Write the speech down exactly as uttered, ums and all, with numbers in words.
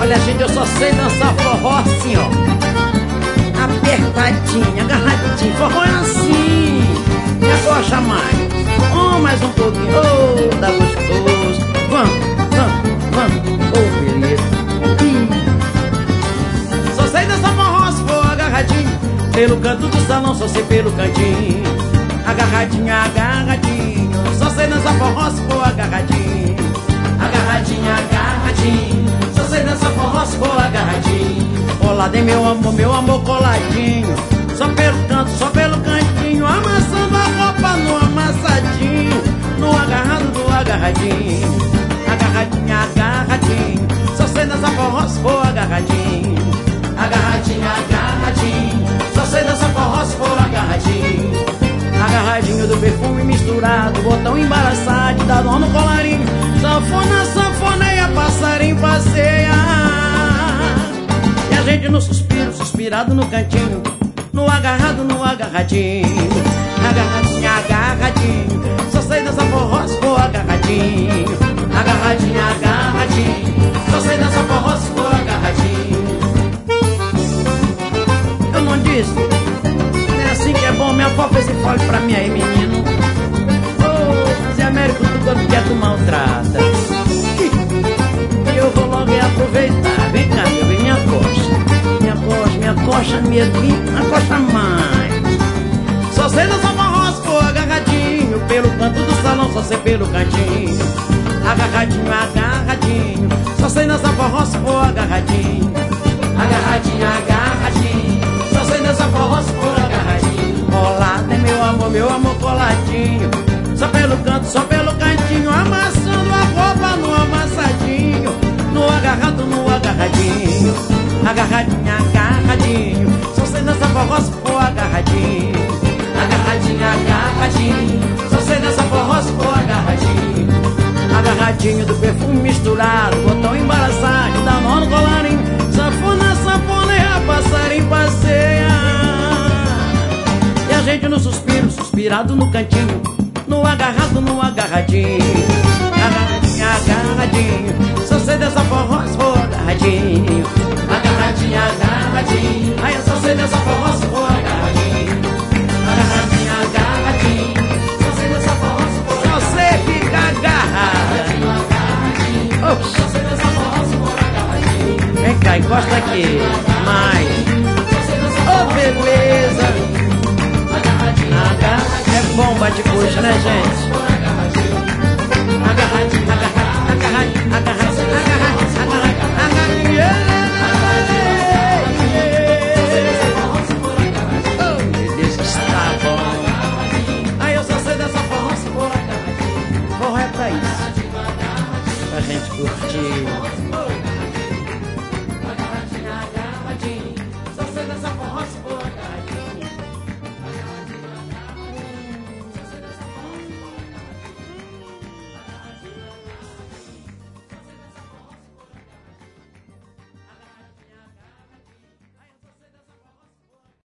Olha, gente, eu só sei dançar forró assim, ó, apertadinho, agarradinho. Forró é assim, me agocha mais. Oh, mais um pouquinho, oh, dá gostoso. Vamos, vamos, vamos, oh, beleza. Ih. Só sei dançar forró se for agarradinho. Pelo canto do salão, só sei pelo cantinho. Agarradinho, agarradinho. Só sei dançar forró se for agarradinho. Agarradinho, agarradinho. Só sei dançar forró se for agarradinho. Colado em meu amor, meu amor coladinho. Só pelo canto, só pelo cantinho. Amassando a roupa no amassadinho. No agarrado, no agarradinho. Agarradinho, agarradinho. Só sei dançar forró se for agarradinho. Agarradinho, agarradinho. Só sei dançar forró se for agarradinho. Agarradinho do perfume misturado, botão embaraçado, dá nó no colarinho. Sanfona, sanfoneia, passarinho passeia. E a gente no suspiro, suspirado no cantinho. No agarrado, no agarradinho. Agarradinho, agarradinho. Só sei dançar forró se for agarradinho. Agarradinho, agarradinho. Só sei dançar forró se for agarradinho. Eu não disse? Não é assim que é bom? Minha avó fez esse fole pra mim aí, menino. Ô, oh, Zé Américo, tu quando quer tu maltrata. E eu vou logo aproveitar. Vem cá, meu bem, me acosta. Me acosta, me acosta, me acosta mais. Só sei dançar forró se for agarradinho. Pelo canto do salão, só sei pelo cantinho. Agarradinho, agarradinho. Só sei dançar forró se for agarradinho. Agarradinho, agarradinho. Só sei dançar forró se for agarradinho. Colado é meu amor, meu amor coladinho. Só pelo canto, só pelo cantinho. Amassando a roupa no amassadinho. No agarrado, no agarradinho. Agarradinho, agarradinho. Só sei dançar forró se for agarradinho. Agarradinho, agarradinho. Só sei dançar forró se for agarradinho. Agarradinho do perfume misturado, botão embaraçado, dá nó no colarinho. Sanfona, sanfoneia, passarinho passeia. E a gente no suspiro, suspirado no cantinho. No agarrado, no agarradinho. Agarradinho, agarradinho. Só sei dessa forró se for agarradinho. Agarradinho, agarradinho. Aí eu só sei dessa forró se for agarradinho. Agarradinho, agarradinho. Só sei dessa forró se for agarradinho. Só sei ficar agarrado. Agarradinho, agarradinho. Só sei dessa forró se for agarradinho. Vem cá, encosta aqui. Mais. Oh, beleza. Agarradinho, agarradinho. É bom bate-coxa, né, gente?